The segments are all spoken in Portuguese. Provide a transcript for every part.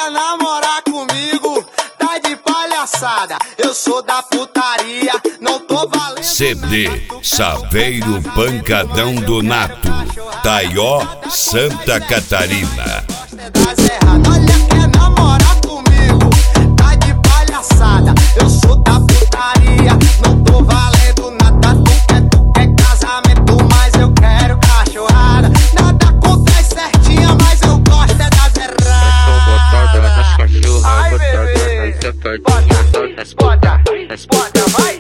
Quer namorar comigo? Tá de palhaçada. Eu sou da putaria, não tô valendo. CD Saveiro Pancadão do Nato, Taió, Santa Catarina. Olha, quer namorar comigo? Tá de palhaçada. Eu sou da putaria, não tô valendo nada. Tu quer casamento, mas eu quero cachorrada. Nada contra as certinhas, mas eu gosto é das erradas. Ai, bebê, bota, vai.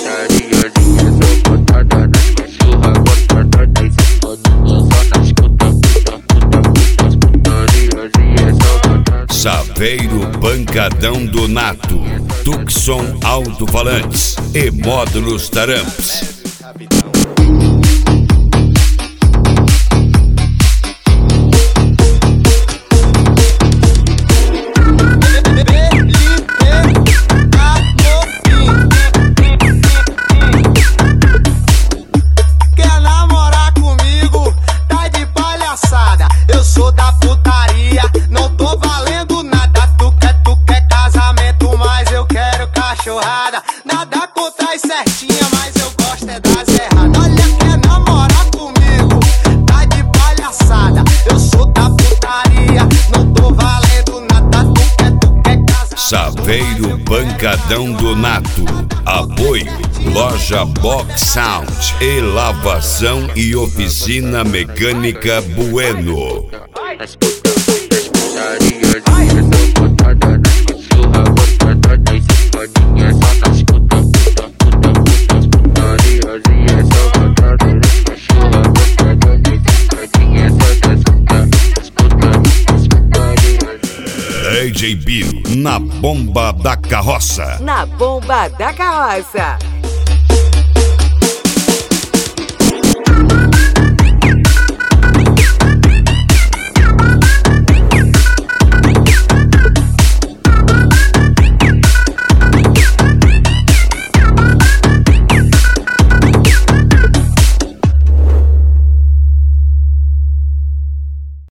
Saveiro Pancadão do Nato, Tucson Alto-Falantes e Módulos Taramps. Quer namorar comigo? Tá de palhaçada. Eu sou da putaria, não tô valendo nada. Tu quer casamento, mas eu quero cachorrada. Nada contra as certinhas, mas eu gosto é das erradas. Olha, quer namorar comigo? Tá de palhaçada. Eu sou da putaria, não tô valendo nada. Tu quer casamento. Saveiro Pancadão do Nato. Apoio Loja Box Sound e Lavação e Oficina Mecânica Bueno. DJ Bill na bomba da carroça. Na bomba da carroça.